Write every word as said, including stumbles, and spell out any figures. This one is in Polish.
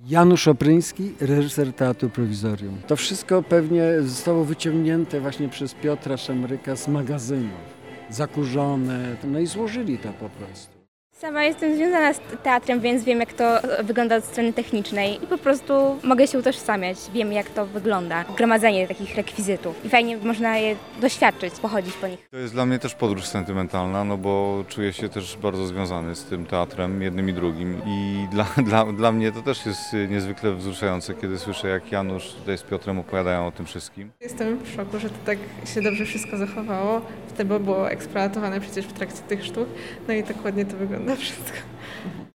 Janusz Opryński, reżyser Teatru Prowizorium. To wszystko pewnie zostało wyciągnięte właśnie przez Piotra Szemryka z magazynów. Zakurzone, no i złożyli to po prostu. Sama jestem związana z teatrem, więc wiem, jak to wygląda od strony technicznej i po prostu mogę się utożsamiać. Wiem, jak to wygląda, gromadzenie takich rekwizytów i fajnie można je doświadczyć, pochodzić po nich. To jest dla mnie też podróż sentymentalna, no bo czuję się też bardzo związany z tym teatrem, jednym i drugim i dla, dla, dla mnie to też jest niezwykle wzruszające, kiedy słyszę, jak Janusz tutaj z Piotrem opowiadają o tym wszystkim. Jestem w szoku, że to tak się dobrze wszystko zachowało, wtedy było eksploatowane przecież w trakcie tych sztuk, no i tak ładnie to wygląda wszystko.